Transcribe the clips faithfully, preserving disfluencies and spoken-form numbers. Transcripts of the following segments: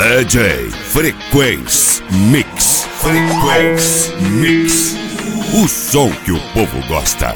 D J Frequency Mix. Frequency Mix. O som que o povo gosta.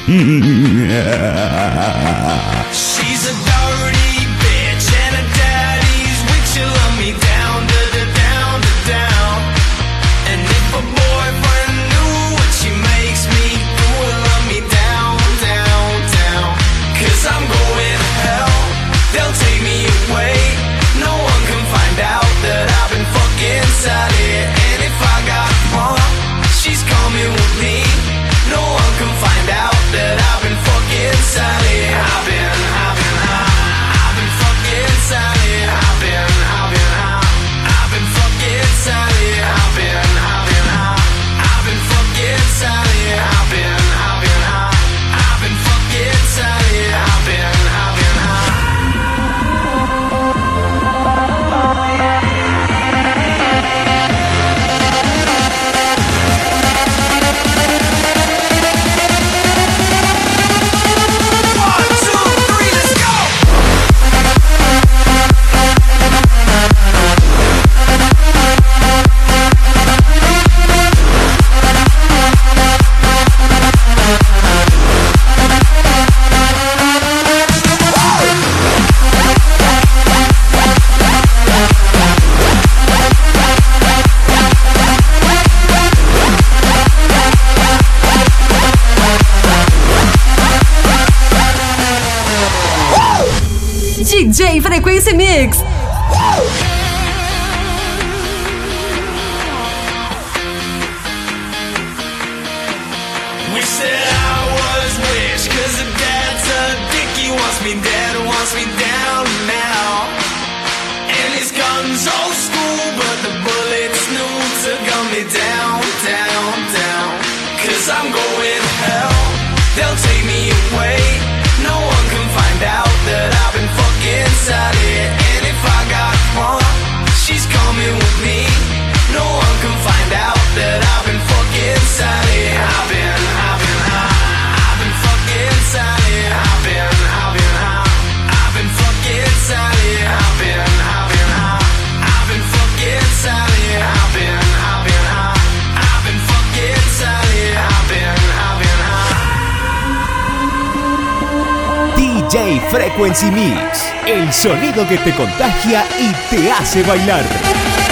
She's a dirty bitch and her daddy's weak. She'll love me down, da da down, da down. And if a boyfriend knew what she makes me do, will love me down, down, down. Cause I'm going to hell, they'll take me away. No one can find out that I've been fucking inside it. And if I got drunk, she's coming with me. No one can find out that I've been fucking inside it. I've been, I've been, I've, I've been fucking inside it. I've been, I've been, I've, I've been fucking inside it. I've been, I've been, I've, I've been fucking inside it. I've been, I've been, I've, I've been fucking inside it. I've been, I've been, I've. D J Frequency Mix. Wish that I was rich, cause the dad's a dick. He wants me dead, wants me down now. And his gun's old school, but the bullets new to gun me down, down, down. Cause I'm going to hell, they'll take me away. No one can find out that I've been fucking inside it. And if I got drunk, she's coming with me. No one can find out that I've been fucking inside it. I've been, I've been, I've, I've been fucking inside it. I've been, I've been, I've, I've been fucking inside it. I've been, I've been, I've, I've been fucking inside it. I've been, I've been, I've, I've been fucking inside it. I've been, I've been, I've. D J Frequency Mix, el sonido que te contagia y te hace bailar.